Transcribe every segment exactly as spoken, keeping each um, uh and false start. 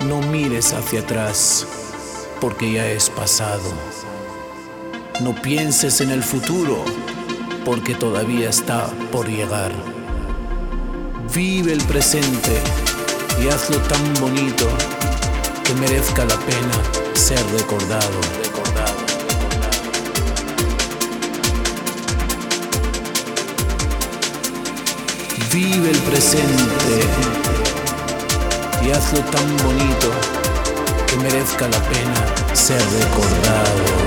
No mires hacia atrás, porque ya es pasado. No pienses en el futuro, porque todavía está por llegar. Vive el presente y hazlo tan bonito que merezca la pena ser recordado, recordado, recordado. Vive el presente y hazlo tan bonito que merezca la pena ser recordado.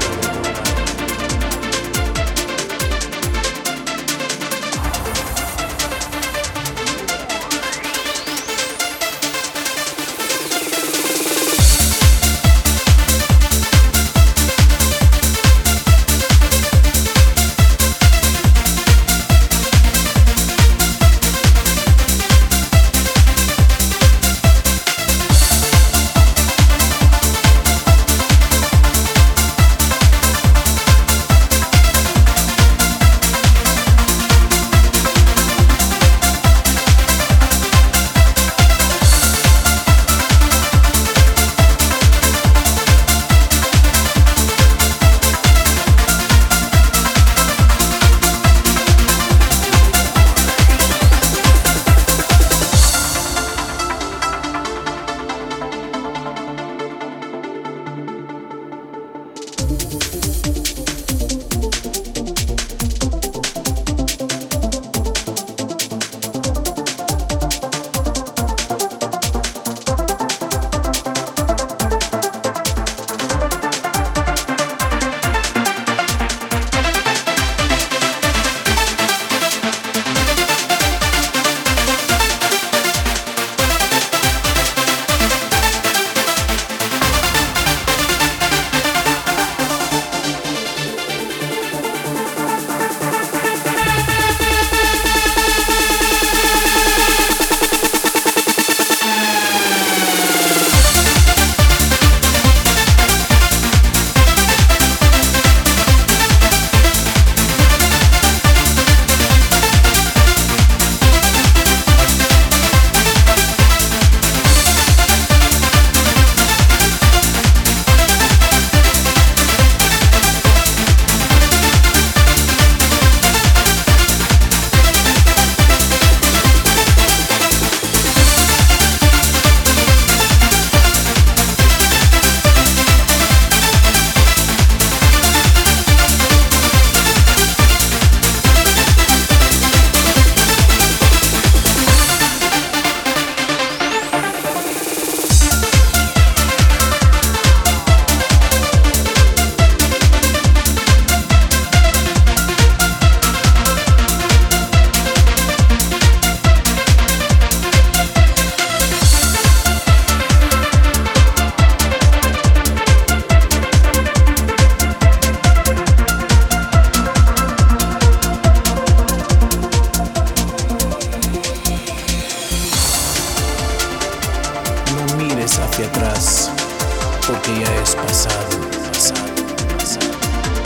Hacia atrás, porque ya es pasado, pasado, pasado.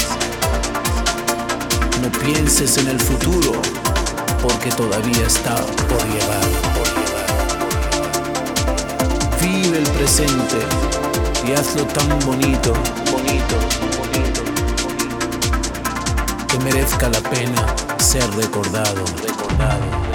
No pienses en el futuro, porque todavía está por llegar, por llegar. Vive el presente y hazlo tan bonito, bonito, bonito, bonito, que merezca la pena ser recordado, recordado.